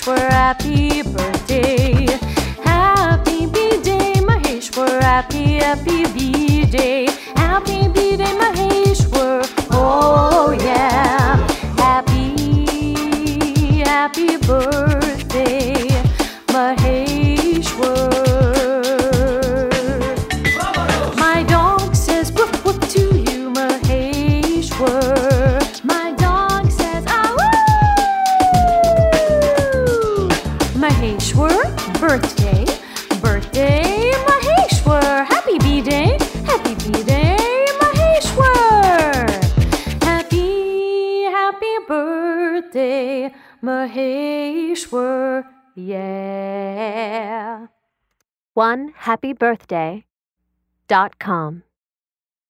Maheshwar, happy birthday. Happy B-Day, Maheshwar, happy B-Day. Happy B-Day, Maheshwar, oh yeah. Happy birthday, Maheshwar. My dog says woof woof to you, Maheshwar. My dog says ah woo. Maheshwar, birthday, birthday, Maheshwar. Happy B-Day, Maheshwar. Happy birthday, Maheshwar, yeah. OneHappyBirthday.com